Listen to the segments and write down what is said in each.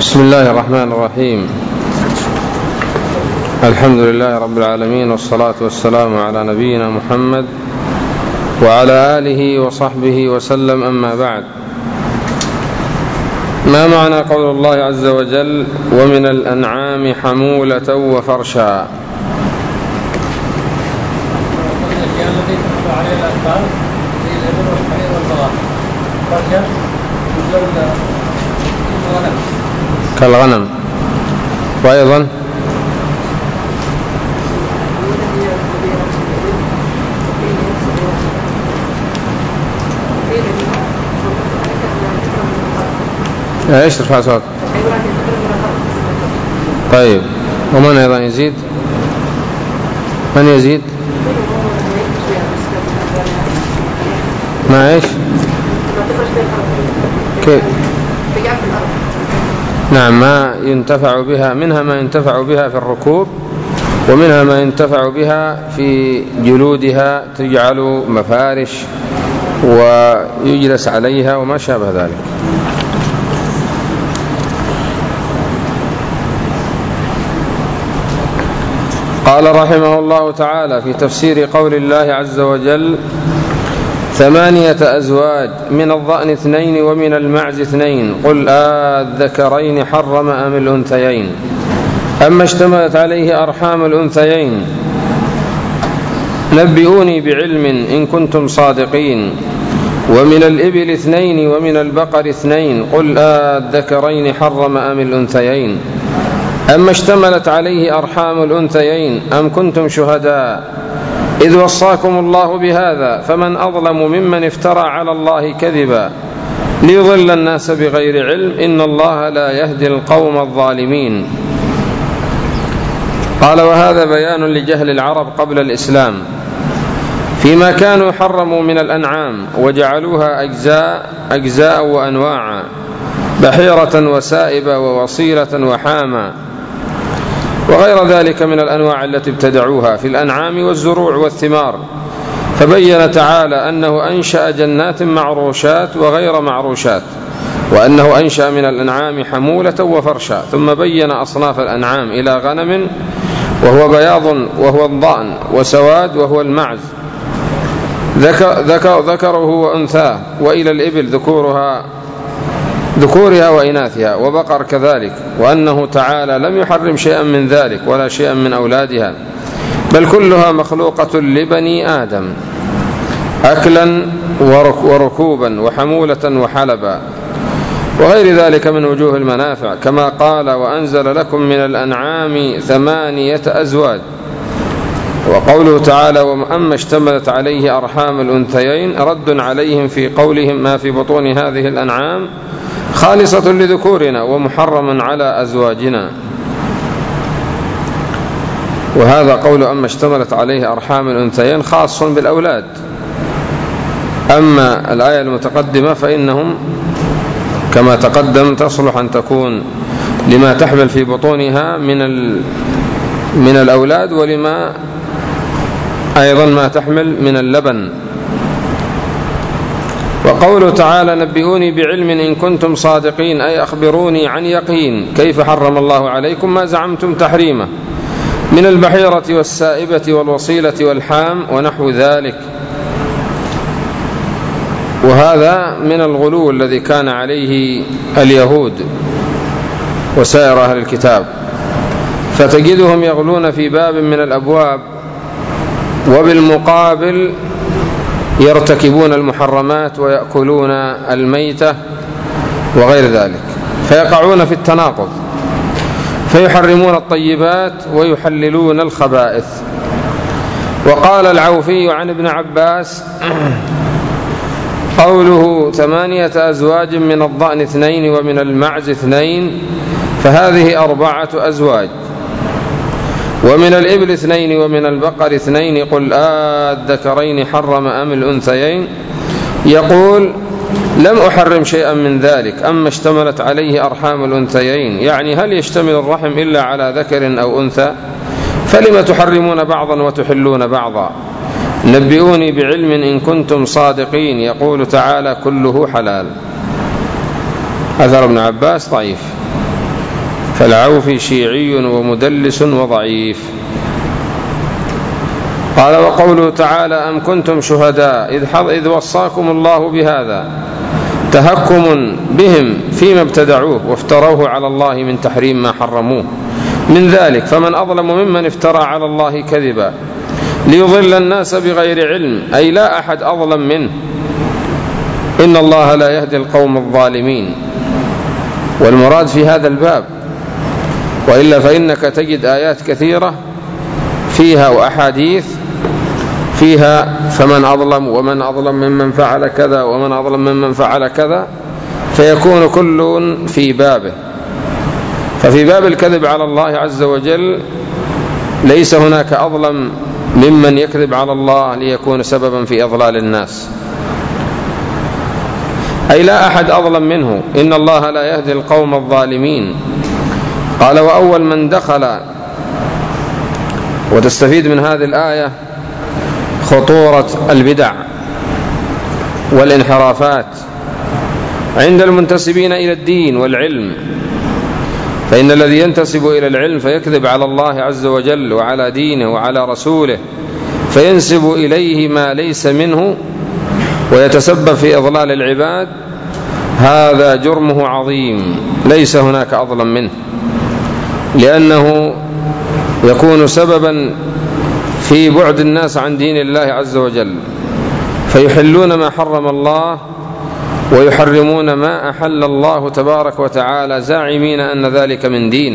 بسم الله الرحمن الرحيم. الحمد لله رب العالمين، والصلاة والسلام على نبينا محمد وعلى آله وصحبه وسلم. أما بعد، ما معنى قول الله عز وجل: ومن الأنعام حمولة وفرشا؟ كالغنم، وأيضا ايش ترفع صوت؟ طيب، ومن أيضا يزيد؟ من يزيد؟ ما ايش؟ كيف؟ نعم، ما ينتفع بها، منها ما ينتفع بها في الركوب، ومنها ما ينتفع بها في جلودها، تجعل مفارش ويجلس عليها وما شابه ذلك. قال رحمه الله تعالى في تفسير قول الله عز وجل: 8 أزواج، من الضأن 2 ومن المعز 2، قل الذكرين حرم أم الأنثيين؟ أما اشتملت عليه أرحام الأنثيين؟ نبئوني بعلم إن كنتم صادقين. ومن الإبل 2 ومن البقر 2، قل الذكرين حرم أم الأنثيين؟ أما اشتملت عليه أرحام الأنثيين أم كنتم شهداء إذ وصاكم الله بهذا؟ فمن أظلم ممن افترى على الله كذبا ليضل الناس بغير علم، إن الله لا يهدي القوم الظالمين. قال: وهذا بيان لجهل العرب قبل الإسلام فيما كانوا حرموا من الأنعام وجعلوها أجزاء وأنواعا، بحيرة وسائبة ووصيلة وحاما وغير ذلك من الأنواع التي ابتدعوها في الأنعام والزروع والثمار. فبين تعالى أنه أنشأ جنات معروشات وغير معروشات، وأنه أنشأ من الأنعام حمولة وفرشا، ثم بين أصناف الأنعام إلى غنم وهو بياض وهو الضأن، وسواد وهو المعز، ذكره وأنثاه، وإلى الإبل ذكورها وإناثها، وبقر كذلك، وأنه تعالى لم يحرم شيئا من ذلك ولا شيئا من أولادها، بل كلها مخلوقة لبني آدم أكلا وركوبا وحمولة وحلبا وغير ذلك من وجوه المنافع، كما قال: وأنزل لكم من الأنعام 8 أزواج. وقوله تعالى: وأما اشتملت عليه أرحام الأنثيين، رد عليهم في قولهم: ما في بطون هذه الأنعام خالصة لذكورنا ومحرم على أزواجنا. وهذا قول أما اشتملت عليه أرحام الأنثيين خاص بالأولاد. أما الآية المتقدمة فإنهم كما تقدم تصلح أن تكون لما تحمل في بطونها من الأولاد، ولما أيضا ما تحمل من اللبن. وقوله تعالى: نبئوني بعلم إن كنتم صادقين، أي أخبروني عن يقين كيف حرم الله عليكم ما زعمتم تحريمه من البحيرة والسائبة والوصيلة والحام ونحو ذلك. وهذا من الغلو الذي كان عليه اليهود وسائر أهل الكتاب، فتجدهم يغلون في باب من الأبواب، وبالمقابل يرتكبون المحرمات ويأكلون الميتة وغير ذلك، فيقعون في التناقض، فيحرمون الطيبات ويحللون الخبائث. وقال العوفي عن ابن عباس: قوله 8 أزواج، من الضأن 2 ومن المعز 2، فهذه 4 أزواج. ومن الإبل 2 ومن البقر 2، قل الذكرين حرم أم الأنثيين؟ يقول: لم أحرم شيئا من ذلك. أما اشتملت عليه أرحام الأنثيين، يعني هل يشتمل الرحم إلا على ذكر أو أنثى؟ فلم تحرمون بعضا وتحلون بعضا؟ نبئوني بعلم إن كنتم صادقين. يقول تعالى: كله حلال. أثر ابن عباس ضعيف. فالعوفي شيعي ومدلس وضعيف. قال: وقوله تعالى: أم كنتم شهداء إذ وصاكم الله بهذا تهكم بهم فيما ابتدعوه وافتروه على الله من تحريم ما حرموه من ذلك، فمن أظلم ممن افترى على الله كذبا ليضل الناس بغير علم، أي لا أحد أظلم منه. إن الله لا يهدي القوم الظالمين. والمراد في هذا الباب، وإلا فإنك تجد آيات كثيرة فيها وأحاديث فيها فمن أظلم ومن أظلم ممن فعل كذا ومن أظلم ممن فعل كذا، فيكون كل في بابه. ففي باب الكذب على الله عز وجل ليس هناك أظلم ممن يكذب على الله ليكون سببا في إضلال الناس، أي لا أحد أظلم منه. إن الله لا يهدي القوم الظالمين. قال: وأول من دخل. وتستفيد من هذه الآية خطورة البدع والانحرافات عند المنتسبين إلى الدين والعلم، فإن الذي ينتسب إلى العلم فيكذب على الله عز وجل وعلى دينه وعلى رسوله، فينسب إليه ما ليس منه ويتسبب في إضلال العباد، هذا جرمه عظيم، ليس هناك أظلم منه، لأنه يكون سببا في بعد الناس عن دين الله عز وجل، فيحلون ما حرم الله ويحرمون ما أحل الله تبارك وتعالى، زاعمين أن ذلك من دينه.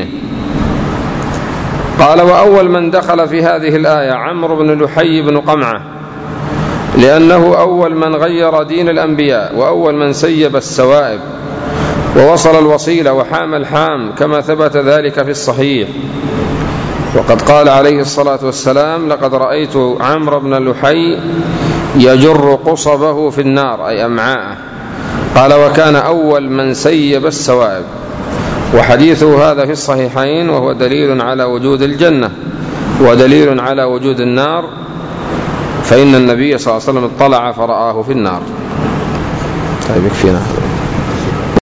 قال: وأول من دخل في هذه الآية عمرو بن لحي بن قمعة، لأنه أول من غير دين الأنبياء، وأول من سيب السوائب ووصل الوصيلة وحام الحام، كما ثبت ذلك في الصحيح. وقد قال عليه الصلاة والسلام: لقد رأيت عمرو بن لحي يجر قصبه في النار، أي أمعاءه. قال: وكان أول من سيب السوائب. وحديثه هذا في الصحيحين، وهو دليل على وجود الجنة ودليل على وجود النار، فإن النبي صلى الله عليه وسلم اطلع فرآه في النار. طيب، يكفينا.